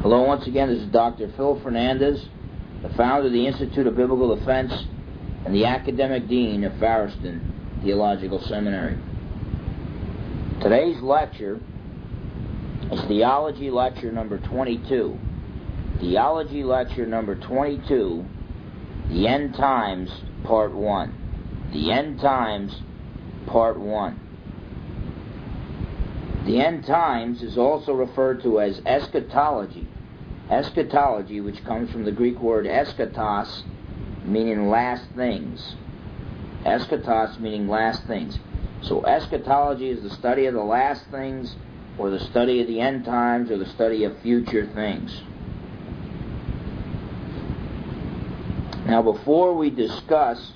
Hello, once again, this is Dr. Phil Fernandez, the founder of the Institute of Biblical Defense and the Academic Dean of Farriston Theological Seminary. Today's lecture is Theology Lecture number 22. Theology Lecture number 22, The End Times, Part 1. The End Times, Part 1. The end times is also referred to as eschatology. Eschatology, which comes from the Greek word eschatos, meaning last things. Eschatos meaning last things. So eschatology is the study of the last things, or the study of the end times, or the study of future things. Now, before we discuss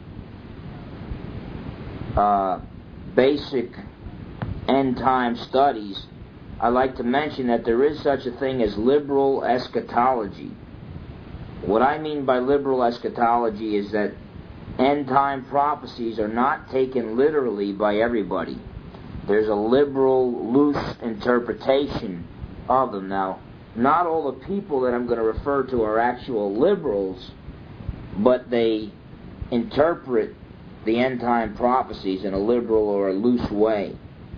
basic end-time studies, I'd like to mention that there is such a thing as liberal eschatology. What I mean by liberal eschatology is that end-time prophecies are not taken literally by everybody. There's a liberal, loose interpretation of them. Now, not all the people that I'm going to refer to are actual liberals, but they interpret the end-time prophecies in a liberal or a loose way.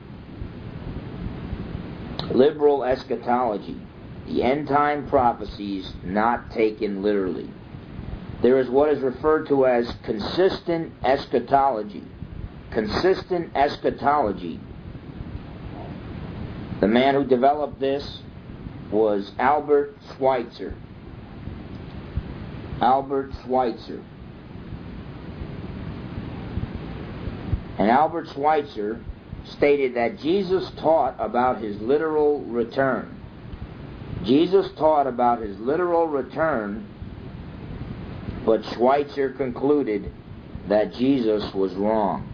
Liberal eschatology, the end-time prophecies not taken literally. There is what is referred to as consistent eschatology. Consistent eschatology. The man who developed this was Albert Schweitzer. Albert Schweitzer. And Albert Schweitzer stated that Jesus taught about his literal return. Jesus taught about his literal return, but Schweitzer concluded that Jesus was wrong.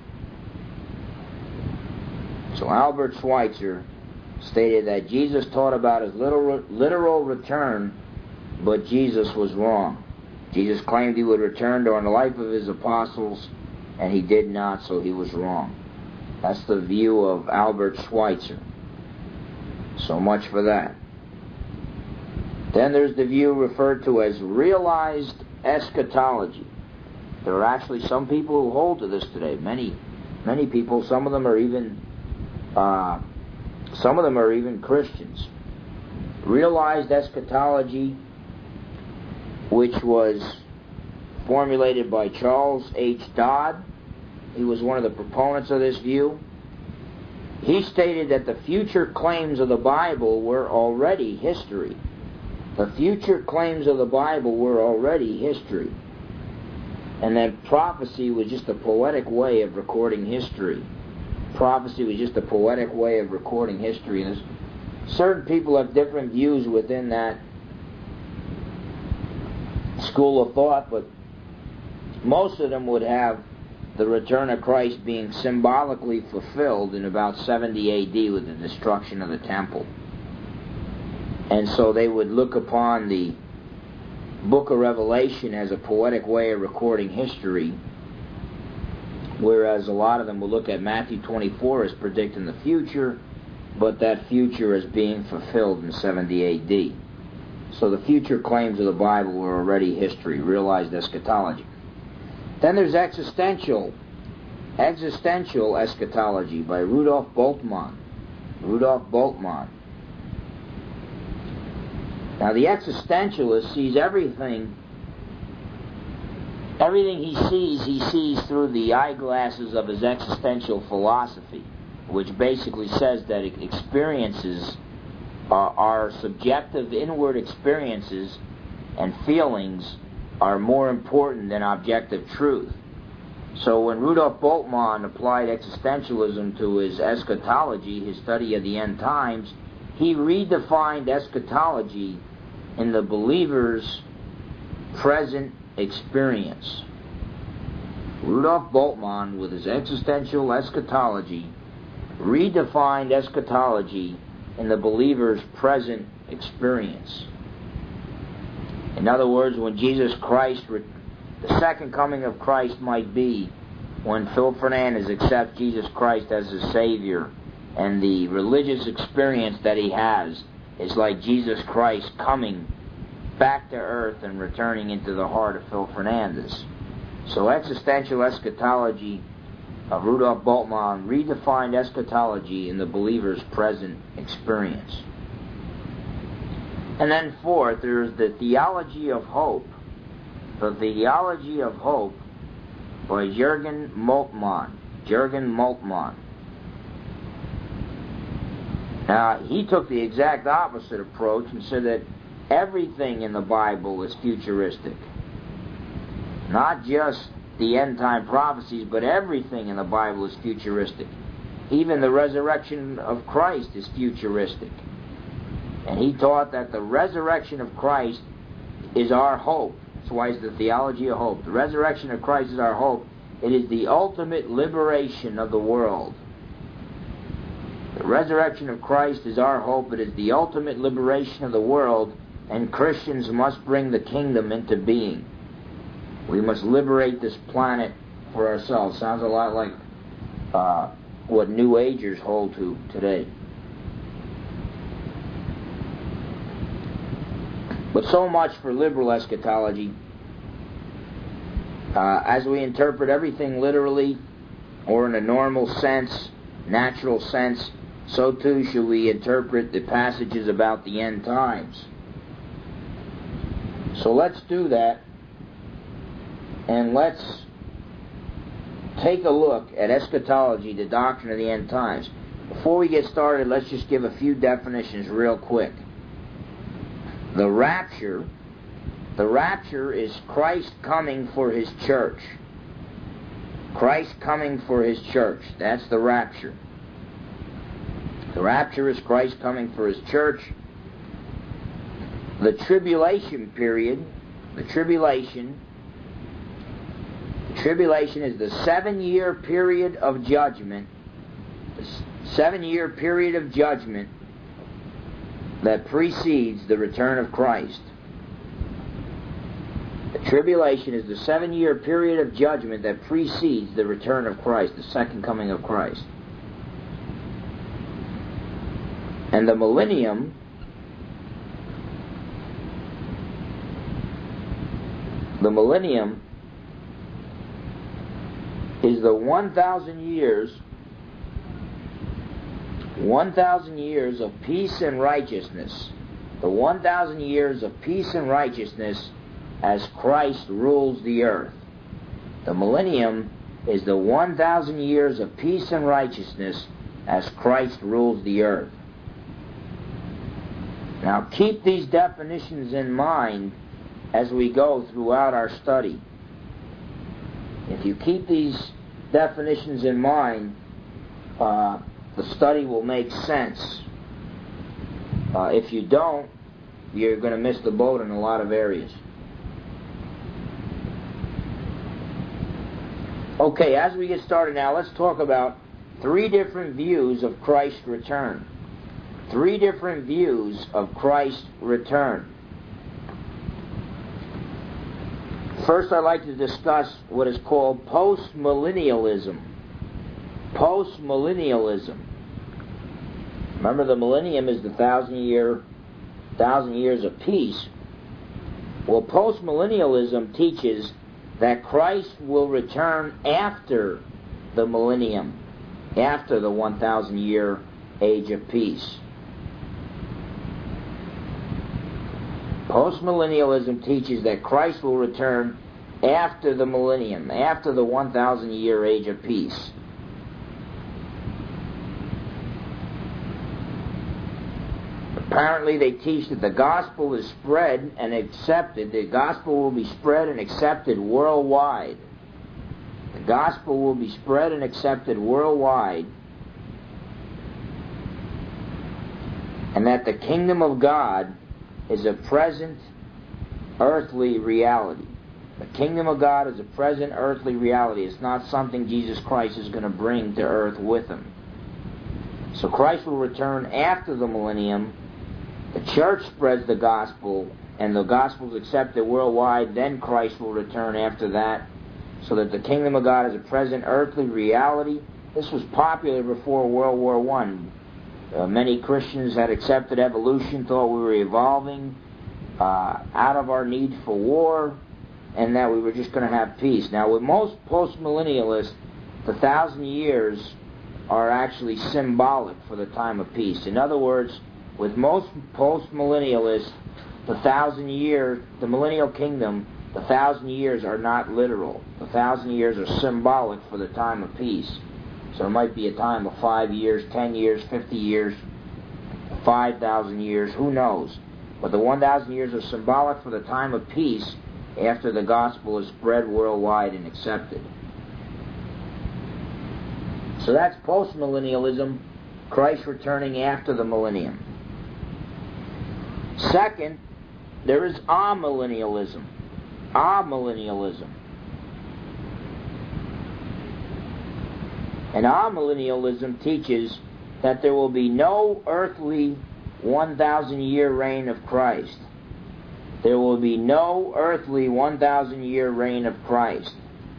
So Albert Schweitzer stated that Jesus taught about his literal return, but Jesus was wrong. Jesus claimed he would return during the life of his apostles, and he did not, so he was wrong. That's the view of Albert Schweitzer. So much for that. Then there's the view referred to as realized eschatology. There are actually some people who hold to this today. Many people. Some of them are even Christians. Realized eschatology, which was formulated by Charles H. Dodd. He was one of the proponents of this view. He stated that the future claims of the Bible were already history. The future claims of the Bible were already history. And that prophecy was just a poetic way of recording history. Prophecy was just a poetic way of recording history. And certain people have different views within that school of thought, but most of them would have the return of Christ being symbolically fulfilled in about 70 A.D. with the destruction of the temple. And so they would look upon the book of Revelation as a poetic way of recording history, whereas a lot of them will look at Matthew 24 as predicting the future, but that future as being fulfilled in 70 A.D. So the future claims of the Bible were already history, realized eschatology. Then there's existential eschatology by Rudolf Bultmann. Rudolf Bultmann. Now the existentialist sees everything he sees through the eyeglasses of his existential philosophy, which basically says that experiences our subjective inward experiences and feelings are more important than objective truth. So when Rudolf Bultmann applied existentialism to his eschatology, his study of the end times, he redefined eschatology in the believer's present experience. Rudolf Bultmann, with his existential eschatology, redefined eschatology in the believer's present experience. In other words, when Jesus Christ, the second coming of Christ might be when Phil Fernandez accepts Jesus Christ as his Savior, and the religious experience that he has is like Jesus Christ coming back to earth and returning into the heart of Phil Fernandez. So existential eschatology of Rudolf Bultmann redefined eschatology in the believer's present experience. And then fourth, there's the theology of hope. The theology of hope by Jürgen Moltmann. Jürgen Moltmann. Now, he took the exact opposite approach and said that everything in the Bible is futuristic. Not just the end-time prophecies, but everything in the Bible is futuristic. Even the resurrection of Christ is futuristic. And he taught that the resurrection of Christ is our hope. That's why it's the theology of hope. The resurrection of Christ is our hope. It is the ultimate liberation of the world. The resurrection of Christ is our hope. It is the ultimate liberation of the world, and Christians must bring the kingdom into being. We must liberate this planet for ourselves. Sounds a lot like what New Agers hold to today. But so much for liberal eschatology. As we interpret everything literally, or in a normal sense, natural sense, so too should we interpret the passages about the end times. So let's do that, and let's take a look at eschatology, the doctrine of the end times. Before we get started, let's just give a few definitions real quick. The rapture is Christ coming for His church. Christ coming for His church. That's the rapture. The rapture is Christ coming for His church. The tribulation period, the tribulation is the 7-year period of judgment. The 7-year period of judgment that precedes the return of Christ. The tribulation is the 7-year period of judgment that precedes the return of Christ, the second coming of Christ. And the millennium is the 1,000 years of peace and righteousness. The 1,000 years of peace and righteousness as Christ rules the earth. The millennium is the 1,000 years of peace and righteousness as Christ rules the earth. Now keep these definitions in mind as we go throughout our study. If you keep these definitions in mind, the study will make sense. If you don't, you're going to miss the boat in a lot of areas. Okay, as we get started now, let's talk about 3 different views of Christ's return. 3 different views of Christ's return. First, I'd like to discuss what is called postmillennialism. Postmillennialism. Remember, the millennium is the 1,000 years of peace. Well, postmillennialism teaches that Christ will return after the millennium, after the 1,000-year age of peace. Postmillennialism teaches that Christ will return after the millennium, after the 1,000-year age of peace. Apparently they teach that the gospel is spread and accepted. The gospel will be spread and accepted worldwide. The gospel will be spread and accepted worldwide. And that the kingdom of God is a present earthly reality. The kingdom of God is a present earthly reality. It's not something Jesus Christ is going to bring to earth with Him. So Christ will return after the millennium. The church spreads the gospel, and the gospel is accepted worldwide. Then Christ will return after that, so that the kingdom of God is a present earthly reality. This was popular before World War I. Many Christians had accepted evolution, thought we were evolving out of our need for war, and that we were just going to have peace. Now, with most postmillennialists, the 1,000 years are actually symbolic for the time of peace. In other words, with most postmillennialists, the 1,000 years, the millennial kingdom, the 1,000 years are not literal. The 1,000 years are symbolic for the time of peace. So it might be a time of 5 years, 10 years, 50 years, 5,000 years, who knows. But the 1,000 years are symbolic for the time of peace after the gospel is spread worldwide and accepted. So that's postmillennialism, Christ returning after the millennium. Second, there is amillennialism. Amillennialism. And amillennialism teaches that there will be no earthly 1,000-year reign of Christ. There will be no earthly 1,000-year reign of Christ.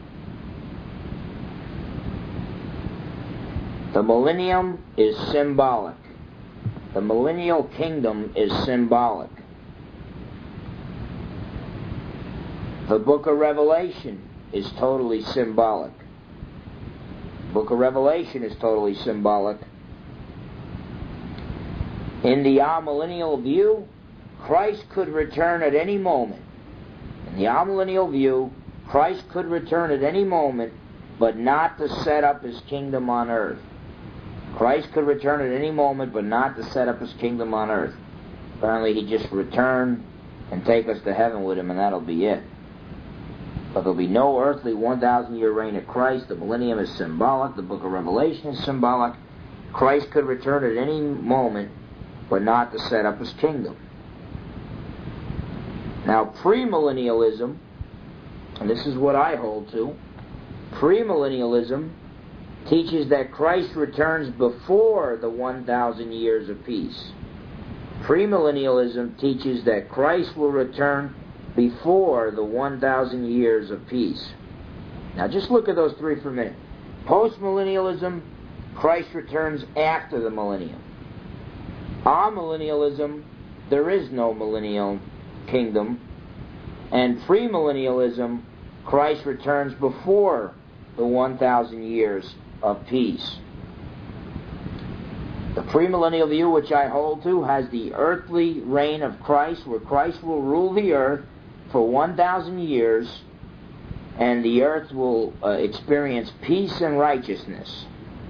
The millennium is symbolic. The millennial kingdom is symbolic. The book of Revelation is totally symbolic. The book of Revelation is totally symbolic. In the amillennial view, Christ could return at any moment. In the amillennial view, Christ could return at any moment, but not to set up His kingdom on earth. Christ could return at any moment, but not to set up His kingdom on earth. Apparently He'd just return and take us to heaven with Him, and that'll be it. But there'll be no earthly 1,000-year reign of Christ. The millennium is symbolic. The book of Revelation is symbolic. Christ could return at any moment, but not to set up His kingdom. Now, premillennialism, and this is what I hold to, premillennialism teaches that Christ returns before the 1,000 years of peace. Premillennialism teaches that Christ will return before the 1,000 years of peace. Now just look at those three for a minute. Postmillennialism, Christ returns after the millennium. Amillennialism, there is no millennial kingdom. And premillennialism, Christ returns before the 1,000 years of peace. The premillennial view, which I hold to, has the earthly reign of Christ, where Christ will rule the earth for 1,000 years, and the earth will experience peace and righteousness.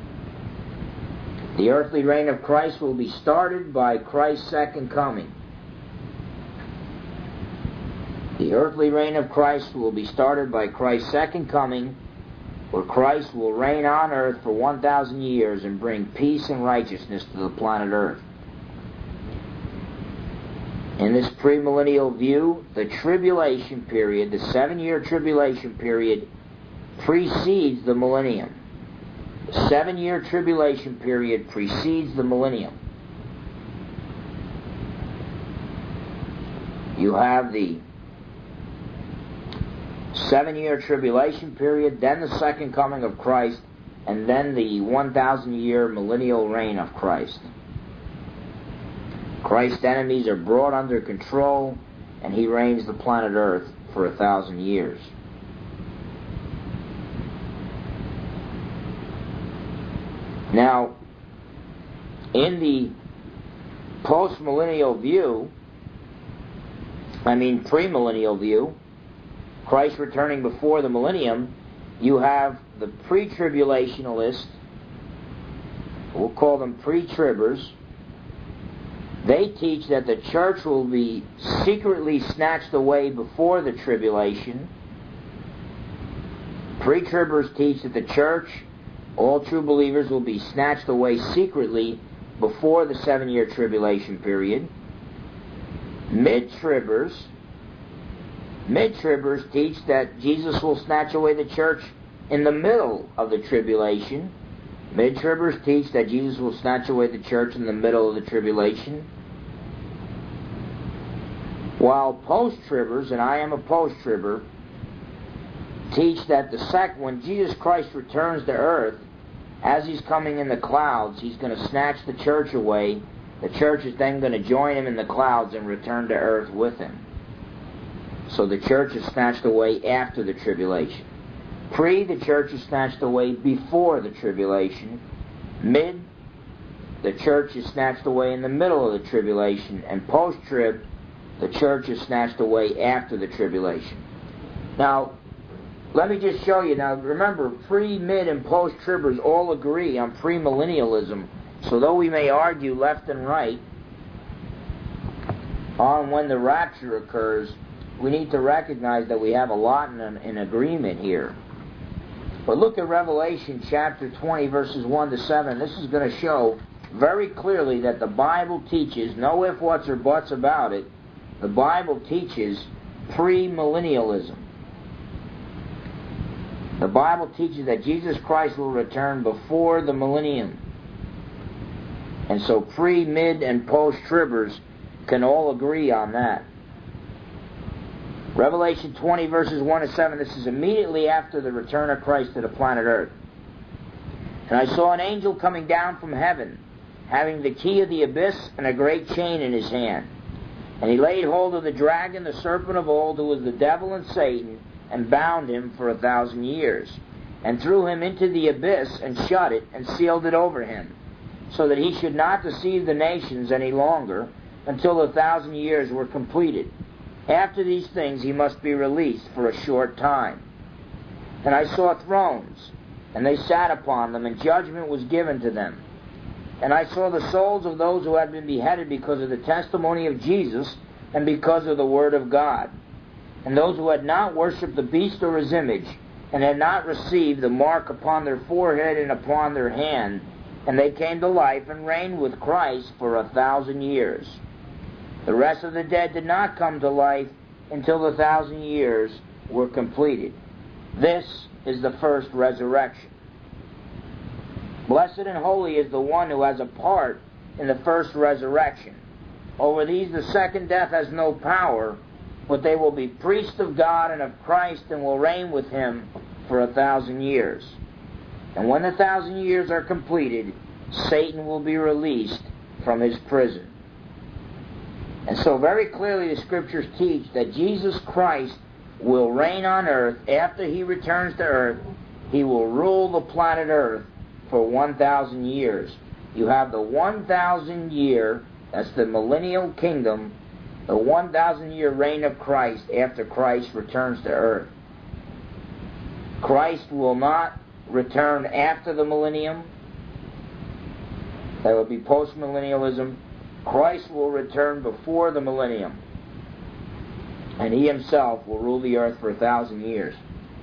The earthly reign of Christ will be started by Christ's second coming. The earthly reign of Christ will be started by Christ's second coming, where Christ will reign on earth for 1,000 years and bring peace and righteousness to the planet Earth. In this premillennial view, the tribulation period, the 7-year tribulation period, precedes the millennium. The 7-year tribulation period precedes the millennium. You have the 7-year tribulation period, then the second coming of Christ, and then the 1,000-year millennial reign of Christ. Christ's enemies are brought under control, and He reigns the planet Earth for 1,000 years. Now, in the premillennial view, Christ returning before the millennium, you have the pre-tribulationalists, we'll call them pre-tribbers. They teach that the church will be secretly snatched away before the tribulation. Pre-tribbers teach that the church, all true believers, will be snatched away secretly before the 7-year tribulation period. Mid-tribbers teach that Jesus will snatch away the church in the middle of the tribulation. Mid-tribbers teach that Jesus will snatch away the church in the middle of the tribulation. While post-tribbers, and I am a post-tribber, teach that when Jesus Christ returns to earth, as he's coming in the clouds, he's going to snatch the church away. The church is then going to join him in the clouds and return to earth with him. So the church is snatched away after the tribulation. Pre, the church is snatched away before the tribulation. Mid, the church is snatched away in the middle of the tribulation. And post-trib, the church is snatched away after the tribulation. Now, let me just show you. Now, remember, pre, mid, and post-tribbers all agree on premillennialism. So though we may argue left and right on when the rapture occurs, we need to recognize that we have a lot in agreement here. But look at Revelation chapter 20, verses 1 to 7. This is going to show very clearly that the Bible teaches, no ifs, whats, or buts about it, the Bible teaches premillennialism. The Bible teaches that Jesus Christ will return before the millennium. And so pre, mid, and post-tribbers can all agree on that. Revelation 20, verses 1 to 7, this is immediately after the return of Christ to the planet Earth. And I saw an angel coming down from heaven, having the key of the abyss and a great chain in his hand. And he laid hold of the dragon, the serpent of old, who was the devil and Satan, and bound him for 1,000 years, and threw him into the abyss, and shut it, and sealed it over him, so that he should not deceive the nations any longer, until the 1,000 years were completed. After these things he must be released for a short time. And I saw thrones, and they sat upon them, and judgment was given to them. And I saw the souls of those who had been beheaded because of the testimony of Jesus, and because of the word of God, and those who had not worshipped the beast or his image, and had not received the mark upon their forehead and upon their hand, and they came to life and reigned with Christ for 1,000 years. The rest of the dead did not come to life until the 1,000 years were completed. This is the first resurrection. Blessed and holy is the one who has a part in the first resurrection. Over these the second death has no power, but they will be priests of God and of Christ, and will reign with him for 1,000 years. And when the 1,000 years are completed, Satan will be released from his prison. And so very clearly the Scriptures teach that Jesus Christ will reign on earth. After he returns to earth, he will rule the planet Earth for 1,000 years. You have the 1,000 year, that's the millennial kingdom, the 1,000 year reign of Christ after Christ returns to earth. Christ will not return after the millennium. That would be postmillennialism. Christ will return before the millennium, and he himself will rule the earth for 1,000 years.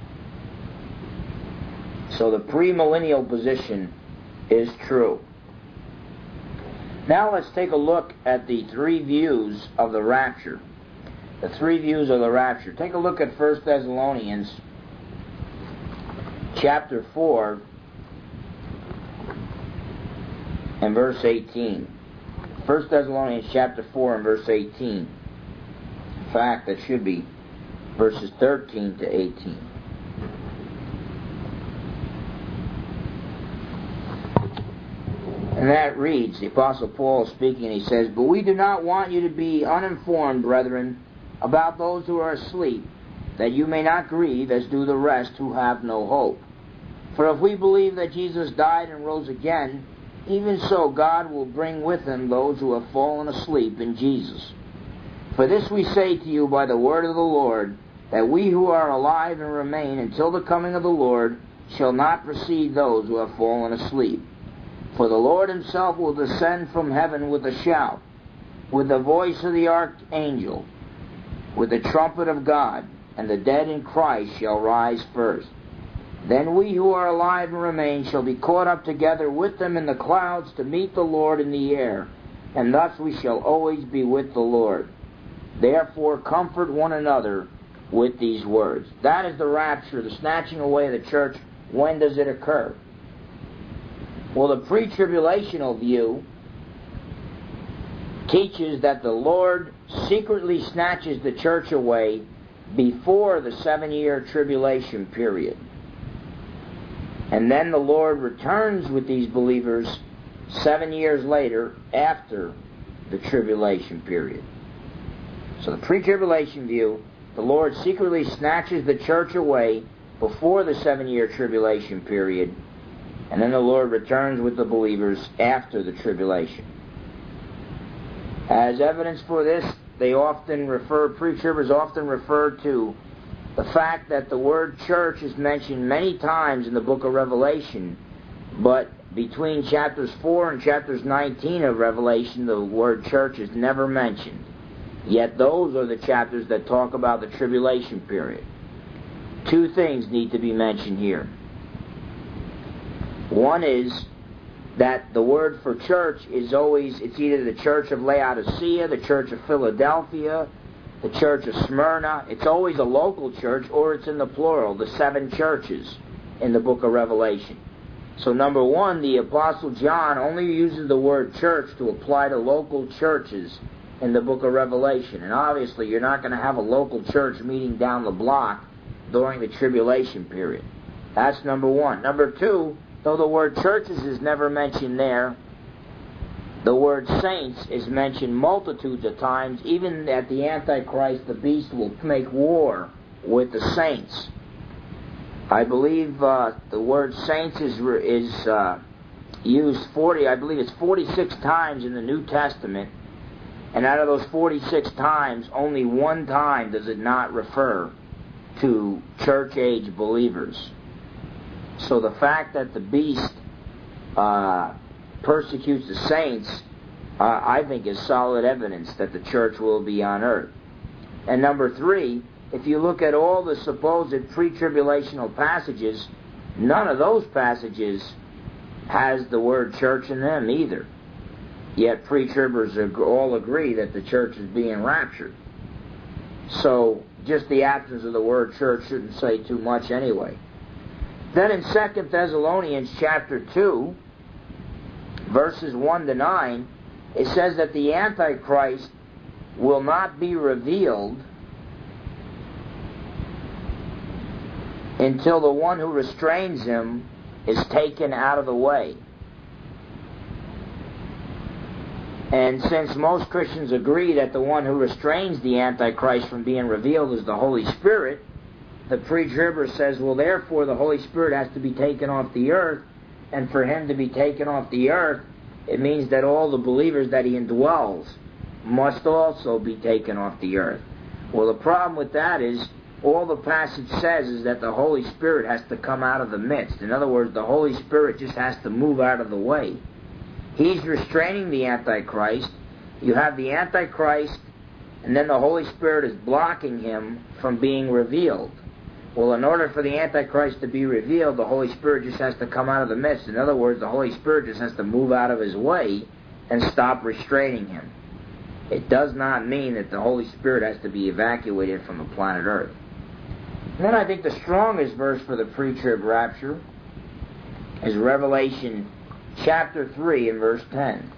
So the premillennial position is true. Now let's take a look at the three views of the rapture. The three views of the rapture. Take a look at 1 Thessalonians chapter 4 and verse 18. 1 Thessalonians chapter 4 and verse 18. In fact, that should be verses 13 to 18. And that reads, the Apostle Paul is speaking, and he says, "But we do not want you to be uninformed, brethren, about those who are asleep, that you may not grieve as do the rest who have no hope. For if we believe that Jesus died and rose again, even so God will bring with him those who have fallen asleep in Jesus. For this we say to you by the word of the Lord, that we who are alive and remain until the coming of the Lord shall not precede those who have fallen asleep. For the Lord himself will descend from heaven with a shout, with the voice of the archangel, with the trumpet of God, and the dead in Christ shall rise first. Then we who are alive and remain shall be caught up together with them in the clouds to meet the Lord in the air, and thus we shall always be with the Lord. Therefore comfort one another with these words." That is the rapture, the snatching away of the church. When does it occur? Well, the pre-tribulational view teaches that the Lord secretly snatches the church away before the 7-year tribulation period. And then the Lord returns with these believers 7 years later after the tribulation period. So the pre-tribulation view, the Lord secretly snatches the church away before the 7-year tribulation period, and then the Lord returns with the believers after the tribulation. As evidence for this, pre-tribbers often refer to the fact that the word church is mentioned many times in the book of Revelation, but between chapters 4 and chapters 19 of Revelation, the word church is never mentioned. Yet those are the chapters that talk about the tribulation period. Two things need to be mentioned here. One is that the word for church is always, it's either the church of Laodicea, the church of Philadelphia, the church of Smyrna. It's always a local church, or it's in the plural, the 7 churches in the book of Revelation. So number one, the Apostle John only uses the word church to apply to local churches in the book of Revelation. And obviously you're not going to have a local church meeting down the block during the tribulation period. That's number one. Number two, though the word churches is never mentioned there, the word saints is mentioned multitudes of times. Even at the Antichrist, the beast will make war with the saints. I believe the word saints is used 46 times in the New Testament, and out of those 46 times, only one time does it not refer to church-age believers. So the fact that the beast persecutes the saints, I think is solid evidence that the church will be on earth. And number three, if you look at all the supposed pre-tribulational passages, none of those passages has the word church in them either. Yet pre-tribbers all agree that the church is being raptured. So just the absence of the word church shouldn't say too much anyway. Then in 2 Thessalonians chapter 2, verses 1 to 9, it says that the Antichrist will not be revealed until the one who restrains him is taken out of the way. And since most Christians agree that the one who restrains the Antichrist from being revealed is the Holy Spirit, the pre-tribber says, well, therefore the Holy Spirit has to be taken off the earth, and for him to be taken off the earth, it means that all the believers that he indwells must also be taken off the earth. Well, the problem with that is, all the passage says is that the Holy Spirit has to come out of the midst. In other words, the Holy Spirit just has to move out of the way. He's restraining the Antichrist. You have the Antichrist, and then the Holy Spirit is blocking him from being revealed. Well, in order for the Antichrist to be revealed, the Holy Spirit just has to come out of the midst. In other words, the Holy Spirit just has to move out of his way and stop restraining him. It does not mean that the Holy Spirit has to be evacuated from the planet Earth. And then I think the strongest verse for the pre-trib rapture is Revelation chapter 3 and verse 10.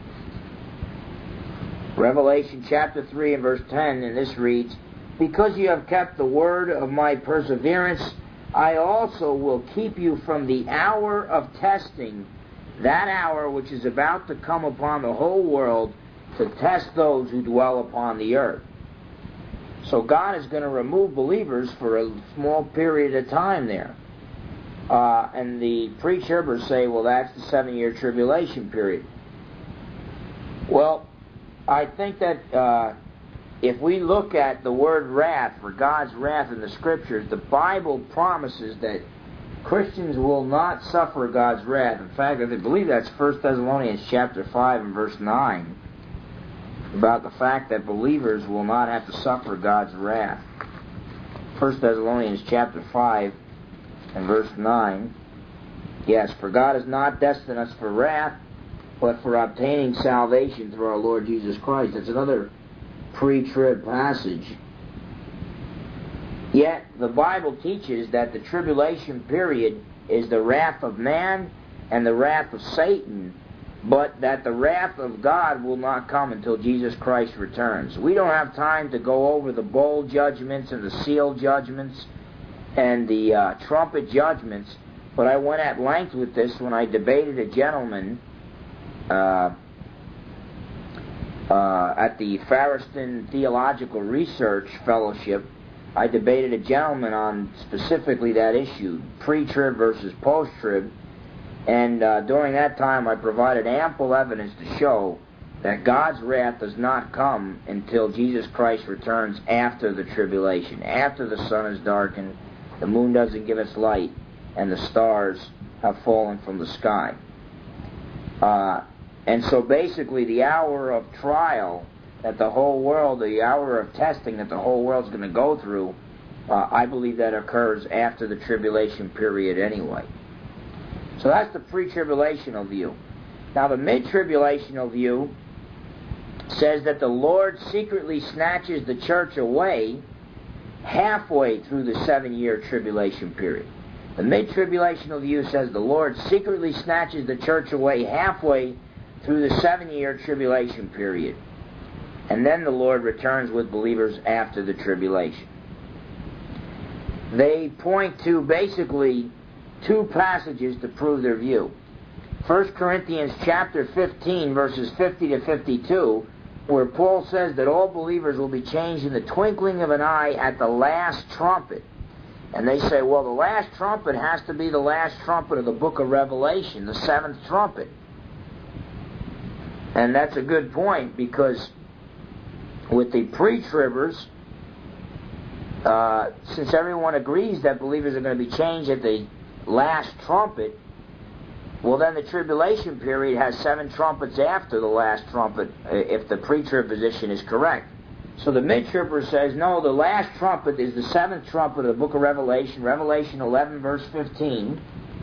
Revelation chapter 3 and verse 10, and this reads, "Because you have kept the word of my perseverance, I also will keep you from the hour of testing, that hour which is about to come upon the whole world to test those who dwell upon the earth." So God is going to remove believers for a small period of time there. And the pre-tribbers say, well, that's the 7-year tribulation period. Well, I think that if we look at the word wrath, for God's wrath in the Scriptures, the Bible promises that Christians will not suffer God's wrath. In fact, I believe that's 1 Thessalonians chapter 5 and verse 9, about the fact that believers will not have to suffer God's wrath. 1 Thessalonians chapter 5 and verse 9. Yes, for God has not destined us for wrath, but for obtaining salvation through our Lord Jesus Christ. That's another pre-trib passage. Yet the Bible teaches that the tribulation period is the wrath of man and the wrath of Satan, but that the wrath of God will not come until Jesus Christ returns. We don't have time to go over the bowl judgments and the seal judgments and the trumpet judgments, But I went at length with this when I debated a gentleman at the Farriston Theological Research Fellowship. I debated a gentleman on specifically that issue, pre-trib versus post-trib, and during that time I provided ample evidence to show that God's wrath does not come until Jesus Christ returns after the tribulation, after the sun is darkened, the moon doesn't give its light, and the stars have fallen from the sky. And so basically the hour of trial that the whole world, the hour of testing that the whole world's going to go through, I believe that occurs after the tribulation period anyway. So that's the pre-tribulational view. Now the mid-tribulational view says that the Lord secretly snatches the church away halfway through the 7-year tribulation period. The mid-tribulational view says the Lord secretly snatches the church away halfway through the 7-year tribulation period. And then the Lord returns with believers after the tribulation. They point to basically two passages to prove their view. 1 Corinthians chapter 15, verses 50 to 52, where Paul says that all believers will be changed in the twinkling of an eye at the last trumpet. And they say, well, the last trumpet has to be the last trumpet of the book of Revelation, the 7th trumpet. And that's a good point, because with the pre-tribbers, since everyone agrees that believers are going to be changed at the last trumpet, well, then the tribulation period has 7 trumpets after the last trumpet, if the pre-trib position is correct. So the mid-tribber says, no, the last trumpet is the 7th trumpet of the book of Revelation, Revelation 11, verse 15.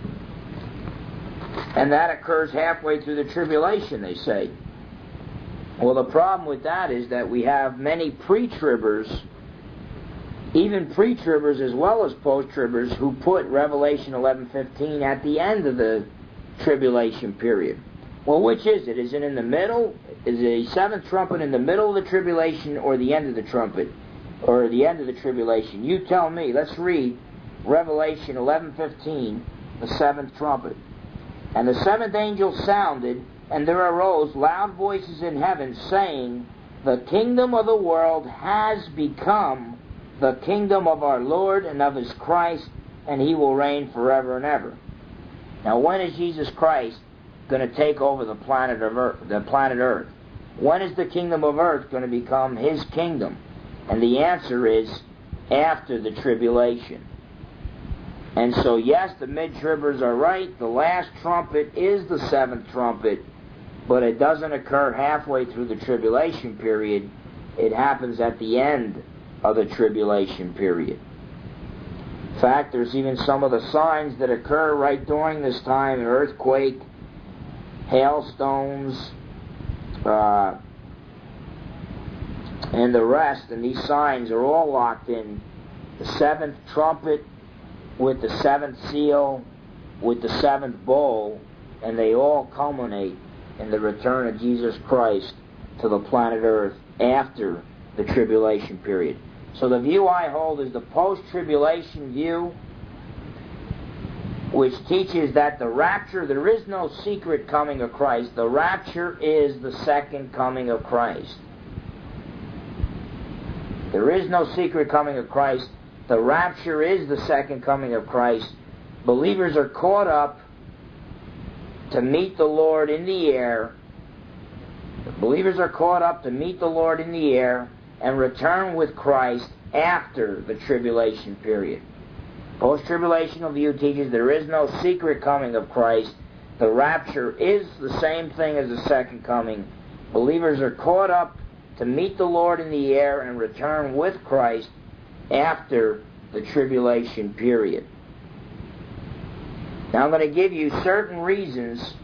And that occurs halfway through the tribulation, they say. Well, the problem with that is that we have many pre-tribbers, even pre-tribbers as well as post-tribbers, who put Revelation 11:15 at the end of the tribulation period. Well, which is it? Is it in the middle? Is the 7th trumpet in the middle of the tribulation or the end of the trumpet? Or the end of the tribulation? You tell me. Let's read Revelation 11:15, the 7th trumpet. And the 7th angel sounded, and there arose loud voices in heaven, saying, the kingdom of the world has become the kingdom of our Lord and of His Christ, and He will reign forever and ever. Now, when is Jesus Christ going to take over the planet Earth? When is the kingdom of earth going to become His kingdom? And the answer is after the tribulation. And so, yes, the mid-tribbers are right. The last trumpet is the 7th trumpet, but it doesn't occur halfway through the tribulation period. It happens at the end of the tribulation period. In fact, there's even some of the signs that occur right during this time: an earthquake, hailstones, and the rest. And these signs are all locked in the 7th trumpet with the 7th seal, with the 7th bowl, and they all culminate in the return of Jesus Christ to the planet Earth after the tribulation period. So the view I hold is the post-tribulation view, which teaches that the rapture, there is no secret coming of Christ. The rapture is the second coming of Christ. There is no secret coming of Christ. The rapture is the second coming of Christ. Believers are caught up to meet the Lord in the air. Believers are caught up to meet the Lord in the air and return with Christ after the tribulation period. Post-tribulational view teaches there is no secret coming of Christ. The rapture is the same thing as the second coming. Believers are caught up to meet the Lord in the air and return with Christ after the tribulation period. Now I'm going to give you certain reasons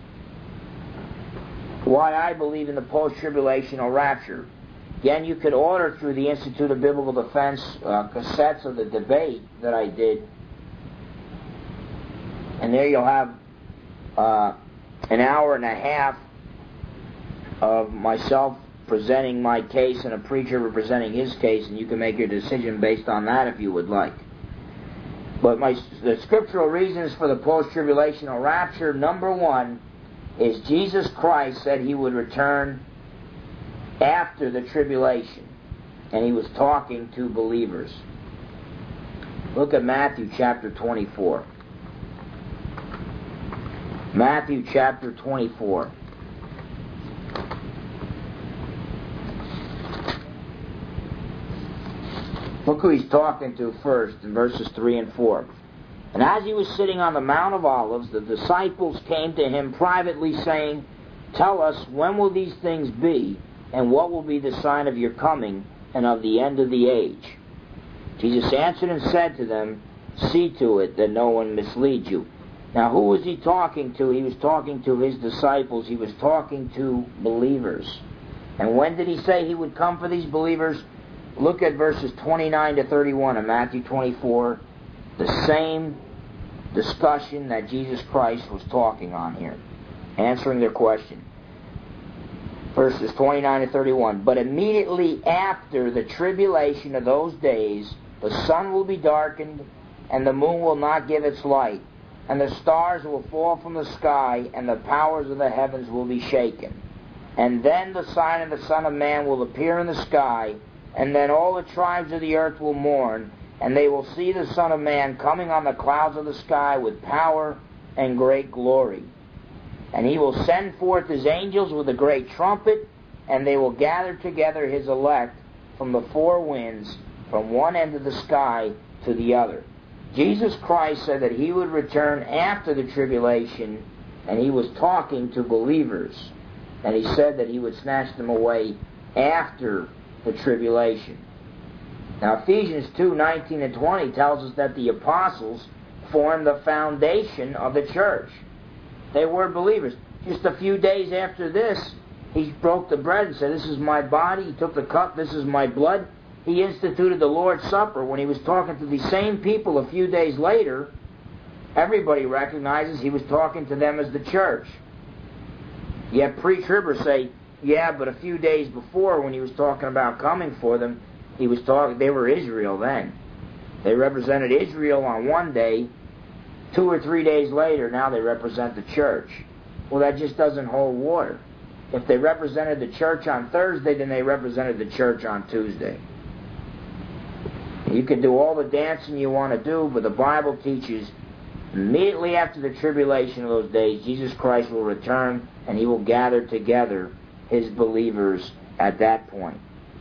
why I believe in the post-tribulational rapture. Again, you could order through the Institute of Biblical Defense cassettes of the debate that I did. And there you'll have an hour and a half of myself presenting my case and a preacher representing his case, and you can make your decision based on that if you would like. But the scriptural reasons for the post-tribulational rapture, number one, is Jesus Christ said He would return after the tribulation. And He was talking to believers. Look at Matthew chapter 24. Matthew chapter 24. Look who He's talking to first in verses 3 and 4. And as He was sitting on the Mount of Olives, the disciples came to Him privately, saying, Tell us, when will these things be, and what will be the sign of your coming and of the end of the age? Jesus answered and said to them, See to it that no one misleads you. Now who was He talking to? He was talking to His disciples. He was talking to believers. And when did He say He would come for these believers? Look at verses 29 to 31 of Matthew 24. The same discussion that Jesus Christ was talking on here, answering their question. Verses 29 to 31. But immediately after the tribulation of those days, the sun will be darkened, and the moon will not give its light, and the stars will fall from the sky, and the powers of the heavens will be shaken. And then the sign of the Son of Man will appear in the sky, and then all the tribes of the earth will mourn, and they will see the Son of Man coming on the clouds of the sky with power and great glory. And He will send forth His angels with a great trumpet, and they will gather together His elect from the four winds, from one end of the sky to the other. Jesus Christ said that He would return after the tribulation, and He was talking to believers. And He said that He would snatch them away after the tribulation. Now Ephesians 2:19 and 20 tells us that the apostles formed the foundation of the church. They were believers. Just a few days after this, He broke the bread and said, This is my body. He took the cup. This is my blood. He instituted the Lord's Supper. When He was talking to these same people a few days later, everybody recognizes He was talking to them as the church. Yet pre-tribbers say, yeah, but a few days before, when He was talking about coming for them, He was talking. They were Israel then. They represented Israel on one day. 2 or 3 days later, now they represent the church. Well, that just doesn't hold water. If they represented the church on Thursday, then they represented the church on Tuesday. You can do all the dancing you want to do, but the Bible teaches immediately after the tribulation of those days, Jesus Christ will return, and He will gather together His believers at that point.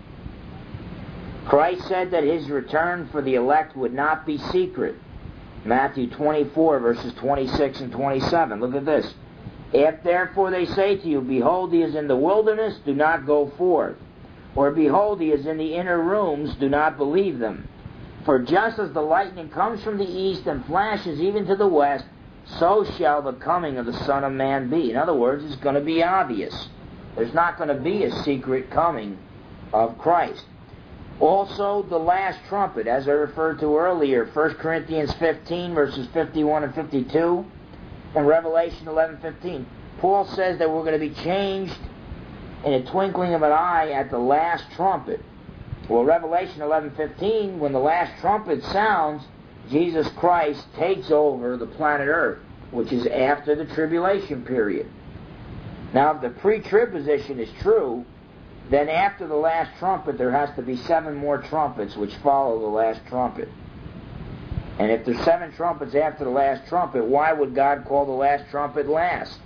Christ said that His return for the elect would not be secret. Matthew 24, verses 26 and 27. Look at this. If therefore they say to you, Behold, He is in the wilderness, do not go forth. Or behold, He is in the inner rooms, do not believe them. For just as the lightning comes from the east and flashes even to the west, so shall the coming of the Son of Man be. In other words, it's going to be obvious. There's not going to be a secret coming of Christ. Also, the last trumpet, as I referred to earlier, 1 Corinthians 15, verses 51 and 52, and Revelation 11:15. Paul says that we're going to be changed in a twinkling of an eye at the last trumpet. Well, Revelation 11:15, when the last trumpet sounds, Jesus Christ takes over the planet Earth, which is after the tribulation period. Now, if the pre-trib position is true, then after the last trumpet, there has to be 7 more trumpets which follow the last trumpet. And if there's 7 trumpets after the last trumpet, why would God call the last trumpet last?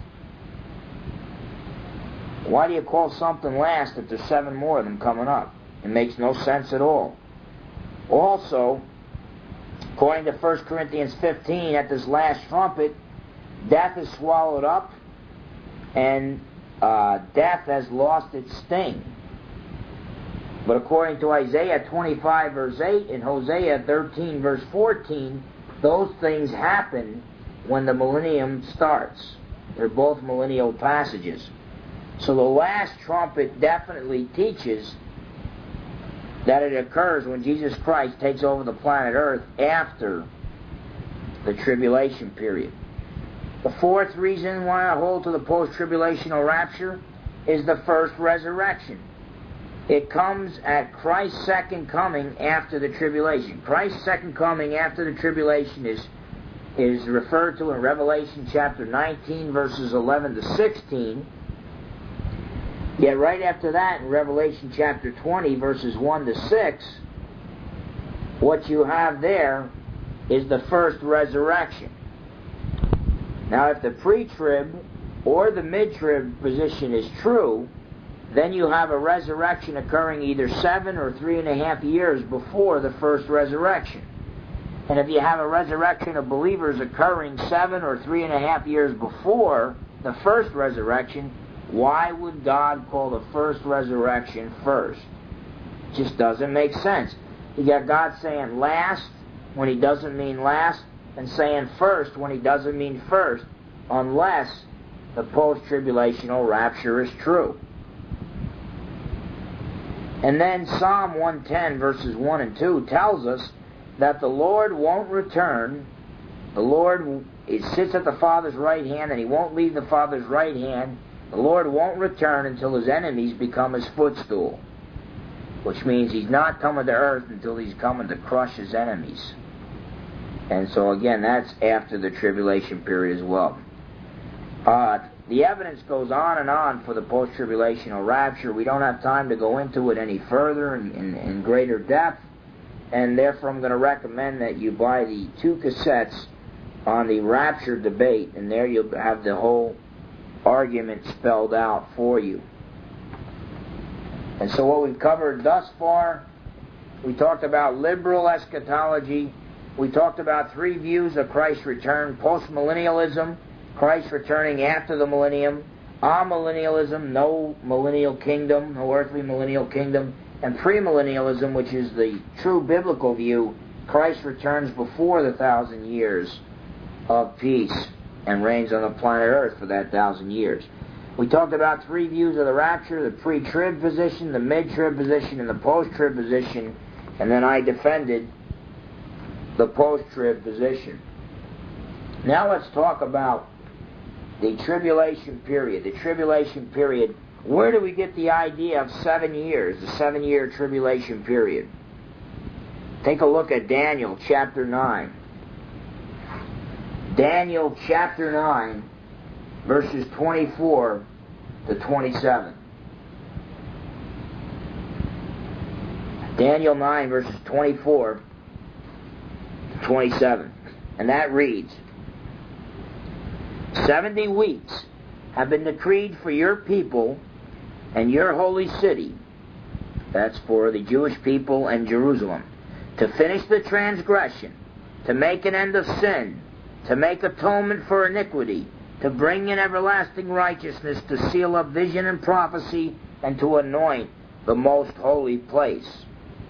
Why do you call something last if there's 7 more of them coming up? It makes no sense at all. Also, according to 1 Corinthians 15, at this last trumpet, death is swallowed up, and death has lost its sting. But according to Isaiah 25, verse 8, and Hosea 13, verse 14, those things happen when the millennium starts. They're both millennial passages. So the last trumpet definitely teaches that it occurs when Jesus Christ takes over the planet Earth after the tribulation period. The fourth reason why I hold to the post-tribulational rapture is the first resurrection. It comes at Christ's second coming after the tribulation. Christ's second coming after the tribulation is referred to in Revelation chapter 19, verses 11 to 16. Yet right after that, in Revelation chapter 20, verses 1 to 6, what you have there is the first resurrection. Now, if the pre-trib or the mid-trib position is true, then you have a resurrection occurring either 7 or 3.5 years before the first resurrection. And if you have a resurrection of believers occurring 7 or 3.5 years before the first resurrection, why would God call the first resurrection first? It just doesn't make sense. You got God saying last when He doesn't mean last, and saying first when He doesn't mean first, unless the post-tribulational rapture is true. And then Psalm 110, verses 1 and 2, tells us that the Lord won't return. The Lord sits at the Father's right hand, and He won't leave the Father's right hand. The Lord won't return until His enemies become His footstool, which means He's not coming to earth until He's coming to crush His enemies. And so again, that's after the tribulation period as well. The evidence goes on and on for the post-tribulational rapture. We don't have time to go into it any further in greater depth, and therefore I'm going to recommend that you buy the 2 cassettes on the rapture debate, and there you'll have the whole argument spelled out for you. And so what we've covered thus far, we talked about liberal eschatology. We talked about 3 views of Christ's return: postmillennialism, Christ returning after the millennium; amillennialism, no millennial kingdom, no earthly millennial kingdom; and premillennialism, which is the true biblical view: Christ returns before the 1,000 years of peace and reigns on the planet Earth for that 1,000 years. We talked about 3 views of the rapture: the pre-trib position, the mid-trib position, and the post-trib position. And then I defended the post-trib position. Now let's talk about the tribulation period. The tribulation period, where do we get the idea of 7 years, the 7-year tribulation period? Take a look at Daniel chapter 9. Daniel chapter 9, verses 24 to 27. Daniel 9, verses 24 to 27. And that reads, 70 weeks have been decreed for your people and your holy city, that's for the Jewish people and Jerusalem, to finish the transgression, to make an end of sin, to make atonement for iniquity, to bring in everlasting righteousness, to seal up vision and prophecy, and to anoint the most holy place.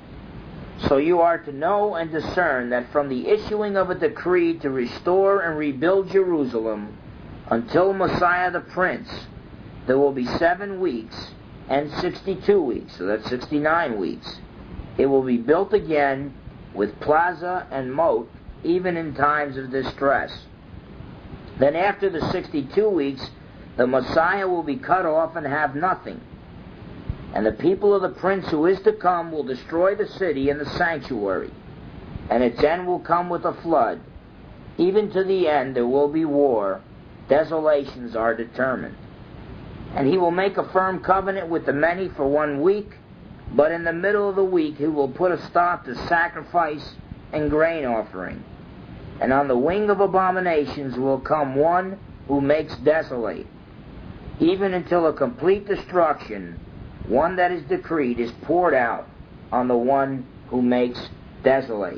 So you are to know and discern that from the issuing of a decree to restore and rebuild Jerusalem until Messiah the Prince, there will be 7 weeks and 62 weeks, so that's 69 weeks. It will be built again with plaza and moat, even in times of distress. Then after the 62 weeks, the Messiah will be cut off and have nothing. And the people of the Prince who is to come will destroy the city and the sanctuary, and its end will come with a flood. Even to the end there will be war. Desolations are determined. And he will make a firm covenant with the many for 1 week, but in the middle of the week he will put a stop to sacrifice and grain offering. And on the wing of abominations will come one who makes desolate, even until a complete destruction, one that is decreed, is poured out on the one who makes desolate.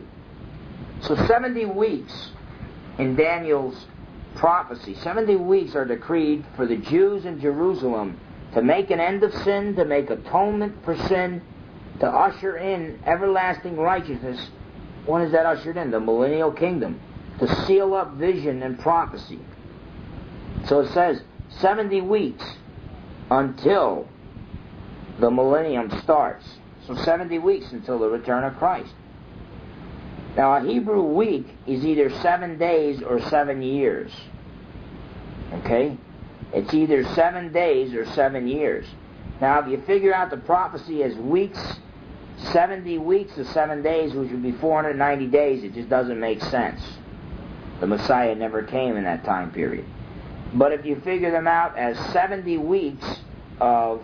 So 70 weeks in Daniel's prophecy, 70 weeks are decreed for the Jews in Jerusalem to make an end of sin, to make atonement for sin, to usher in everlasting righteousness. When is that ushered in? The millennial kingdom. To seal up vision and prophecy. So it says 70 weeks until the millennium starts. So 70 weeks until the return of Christ. Now a Hebrew week is either 7 days or 7 years. Okay? It's either 7 days or 7 years. Now, if you figure out the prophecy as weeks, 70 weeks of 7 days, which would be 490 days, it just doesn't make sense. The Messiah never came in that time period. But if you figure them out as 70 weeks of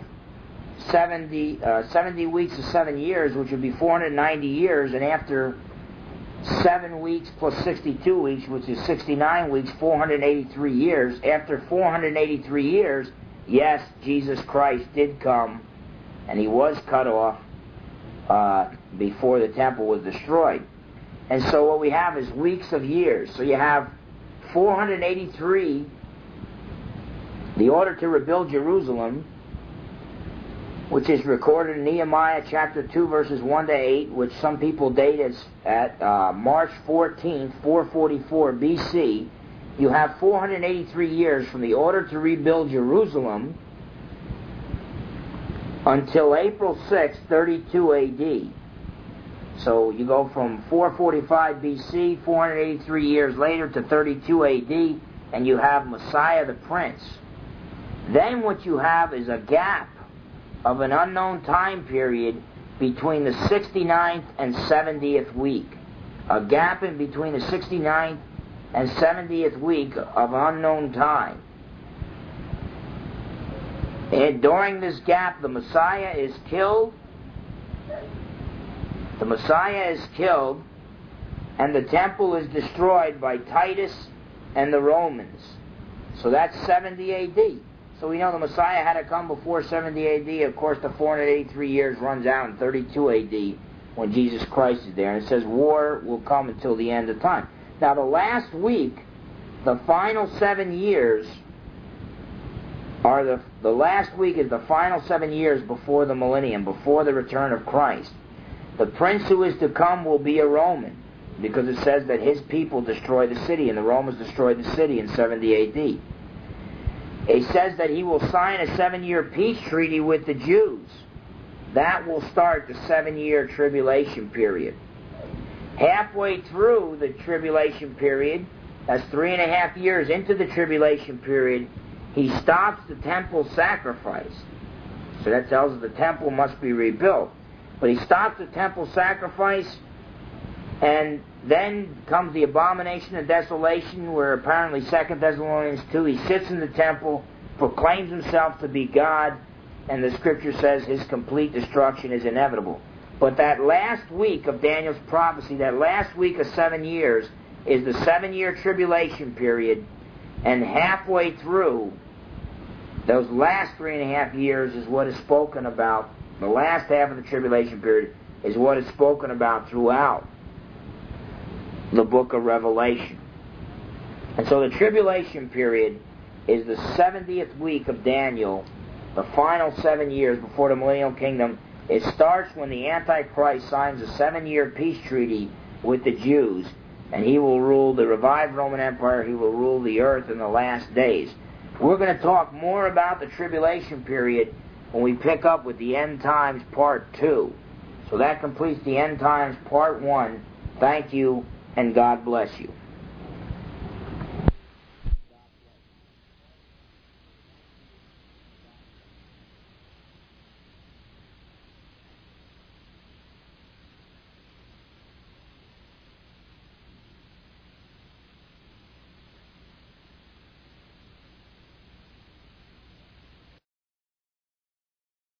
70 weeks of 7 years, which would be 490 years, and after 7 weeks plus 62 weeks, which is 69 weeks, 483 years. After 483 years, yes, Jesus Christ did come, and he was cut off before the temple was destroyed. And so what we have is weeks of years. So you have 483, the order to rebuild Jerusalem, which is recorded in Nehemiah chapter 2, verses 1 to 8, which some people date as at March 14th, 444 BC. You have 483 years from the order to rebuild Jerusalem until April 6, 32 AD. So you go from 445 BC, 483 years later, to 32 AD, and you have Messiah the Prince. Then what you have is a gap of an unknown time period between the 69th and 70th week. A gap in between the 69th and 70th week of unknown time. And during this gap, the Messiah is killed. The Messiah is killed, and the temple is destroyed by Titus and the Romans. So that's 70 AD. So we know the Messiah had to come before 70 AD. Of course, the 483 years runs out in 32 AD when Jesus Christ is there. And it says war will come until the end of time. Now, the last week, the final 7 years, are the last week is the final 7 years before the millennium, before the return of Christ. The prince who is to come will be a Roman, because it says that his people destroy the city, and the Romans destroyed the city in 70 AD. It says that he will sign a 7-year peace treaty with the Jews. That will start the 7-year tribulation period. Halfway through the tribulation period, that's 3.5 years into the tribulation period, he stops the temple sacrifice. So that tells us the temple must be rebuilt. But he stops the temple sacrifice, and then comes the abomination of desolation, where apparently 2 Thessalonians 2, he sits in the temple, proclaims himself to be God, and the Scripture says his complete destruction is inevitable. But that last week of Daniel's prophecy, that last week of 7 years, is the 7-year tribulation period, and halfway through, those last 3.5 years is what is spoken about. The last half of the tribulation period is what is spoken about throughout the book of Revelation. And so the tribulation period is the 70th week of Daniel, the final 7 years before the millennial kingdom. It starts when the Antichrist signs a 7-year peace treaty with the Jews, and he will rule the revived Roman Empire. He will rule the earth in the last days. We're going to talk more about the tribulation period when we pick up with the End Times Part 2. So that completes the End Times Part 1. Thank you, and God bless you.